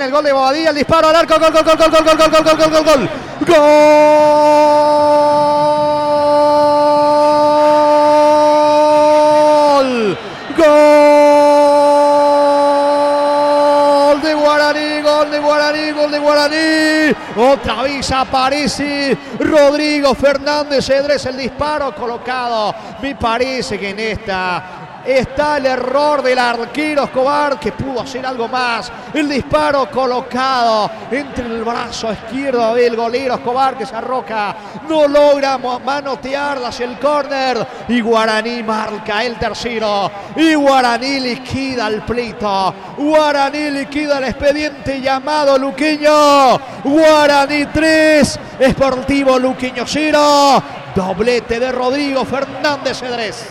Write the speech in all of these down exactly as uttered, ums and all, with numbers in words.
viene el gol de Bobadilla, el disparo al arco, gol, gol, gol, gol, gol, gol, gol, gol, gol, gol, gol, gol, gol, gol de Guaraní, gol de Guaraní, gol de Guaraní, otra vez aparece Rodrigo Fernández Cedrés, el disparo colocado, me parece que en esta está el error del arquero Escobar, que pudo hacer algo más. El disparo colocado entre el brazo izquierdo del golero Escobar, que se arroca, no logra manotearla hacia el córner, y Guaraní marca el tercero, y Guaraní liquida el pleito, Guaraní liquida el expediente llamado Luqueño. Guaraní tres, Sportivo Luqueño cero, doblete de Rodrigo Fernández Cedrés.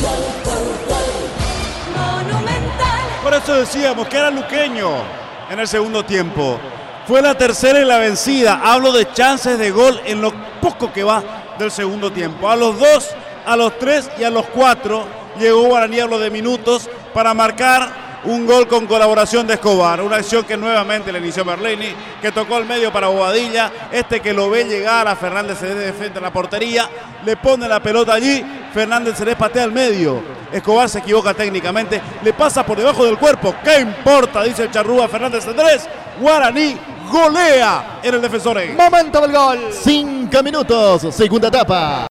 Por eso decíamos que era Luqueño en el segundo tiempo. Fue la tercera y la vencida. Hablo de chances de gol en lo poco que va del segundo tiempo. A los dos, a los tres y a los cuatro llegó Guaraní, hablo de minutos, para marcar un gol con colaboración de Escobar. Una acción que nuevamente le inició Merlini, que tocó al medio para Bobadilla. Este que lo ve llegar a Fernández Cedrés de frente a la portería, le pone la pelota allí. Fernández Cedrés patea al medio. Escobar se equivoca técnicamente, le pasa por debajo del cuerpo. ¿Qué importa? Dice el charrúa Fernández Cedrés. Guaraní golea en el Defensor. Momento del gol. Cinco minutos, segunda etapa.